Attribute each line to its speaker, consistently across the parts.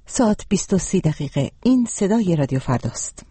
Speaker 1: ساعت 20:30. این صدای رادیو فرداست.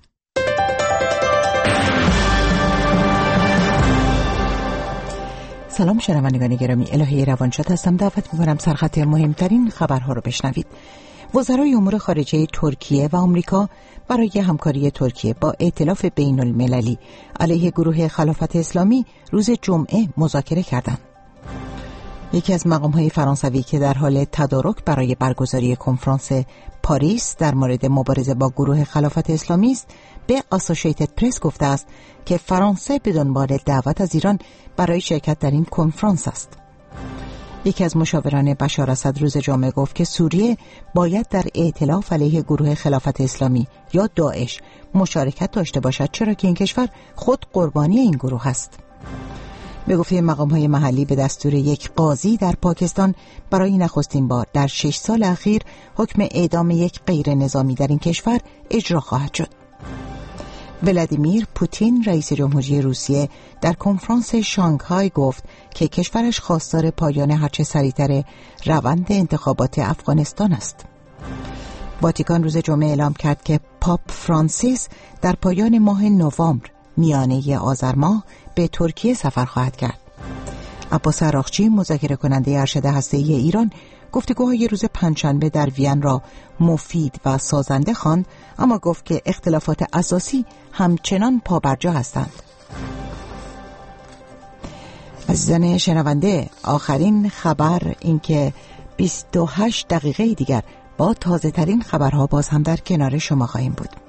Speaker 1: سلام شنوندگان گرامی، الهی روانشاد هستم. دعوت می‌کنم سرخط مهمترین خبرها رو بشنوید. وزرای امور خارجه ترکیه و آمریکا برای همکاری ترکیه با ائتلاف بین المللی علیه گروه خلافت اسلامی روز جمعه مذاکره کردند. یکی از مقام‌های فرانسوی که در حال تدارک برای برگزاری کنفرانس پاریس در مورد مبارزه با گروه خلافت اسلامی است، به آسوشیتد پرس گفته است که فرانسه به دنبال دعوت از ایران برای شرکت در این کنفرانس است. یکی از مشاوران بشار اسد روز جمعه گفت که سوریه باید در ائتلاف علیه گروه خلافت اسلامی یا داعش مشارکت داشته باشد، چرا که این کشور خود قربانی این گروه است. به گفته مقام‌های محلی، به دستور یک قاضی در پاکستان برای نخستین بار در 6 سال اخیر حکم اعدام یک غیر نظامی در این کشور اجرا خواهد شد. ولادیمیر پوتین رئیس جمهوری روسیه در کنفرانس شانگهای گفت که کشورش خواستار پایان هرچه سریعتر روند انتخابات افغانستان است. واتیکان روز جمعه اعلام کرد که پاپ فرانسیس در پایان ماه نوامبر میانه آذر ماه به ترکیه سفر خواهد کرد. عباس عراقچی، مذاکره کننده ارشد هسته‌ای ایران، گفتگوهای روز پنجشنبه در وین را مفید و سازنده خواند، اما گفت که اختلافات اساسی همچنان پابرجا هستند. عزیزان شنونده، آخرین خبر این که 28 دقیقه دیگر با تازه ترین خبرها باز هم در کنار شما خواهیم بود.